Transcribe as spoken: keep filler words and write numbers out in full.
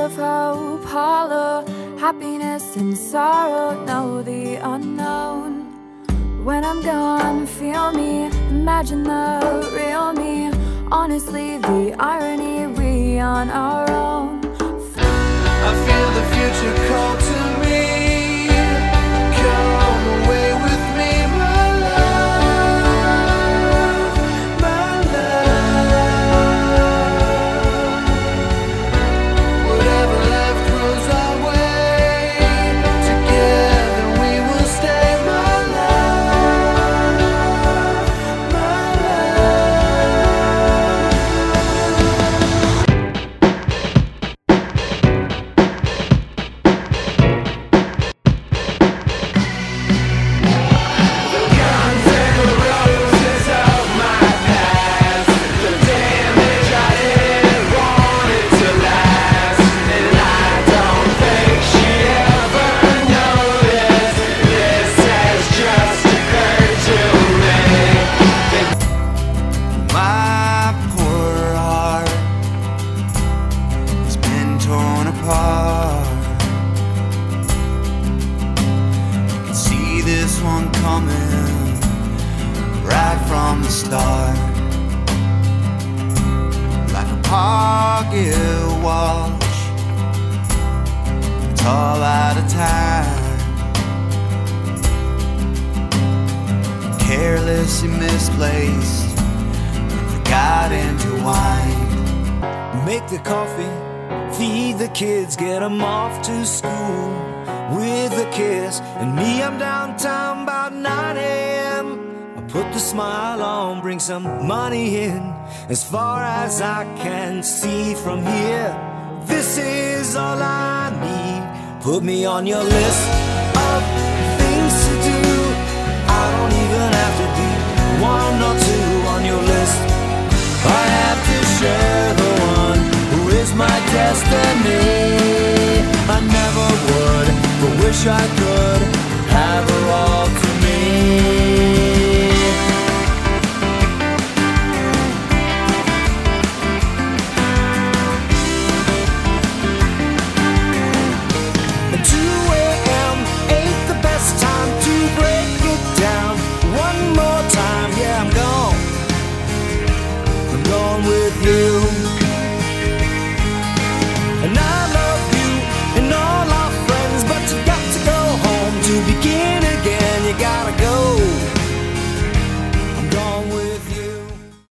of hope, hollow happiness and sorrow, know the unknown. When I'm gone, feel me, imagine the real me. Honestly, the irony, we on our own. I feel the future call to me. Come away with me, my love, my love. Whatever life throws our way, together we will stay, my love, my right from the start, like a pocket watch. It's all out of time, carelessly misplaced, forgotten to wind. Make the coffee, feed the kids, get them off to school with a kiss. And me, I'm downtown about nine a.m. I put the smile on, bring some money in. As far as I can see from here, this is all I need. Put me on your list of things to do. I don't even have to be one or two on your list. I have to share the one who is my destiny. I never would, but wish I could have her all to me. And two a.m. ain't the best time to break it down. One more time, yeah, I'm gone. I'm gone with you. And I love you and all our friends, but you got to go home to be